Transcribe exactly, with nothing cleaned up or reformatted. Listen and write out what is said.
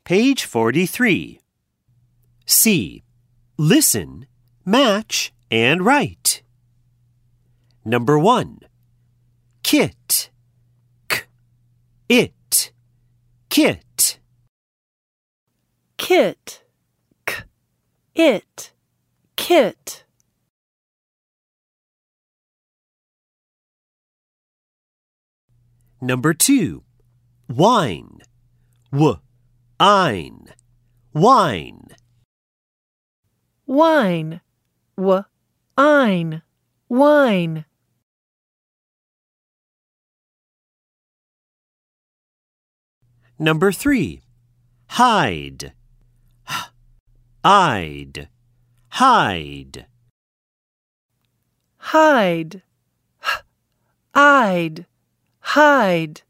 Page forty-three. C. Listen, match, and write. Number one. Kit. K. It. Kit. Kit. K. It. Kit. Number two. Wine. W. Ein. Wine. Wine. W. Ein. Wine. Number three. Hide. H. I'd. Hide. Hide. H. I'd. Hide.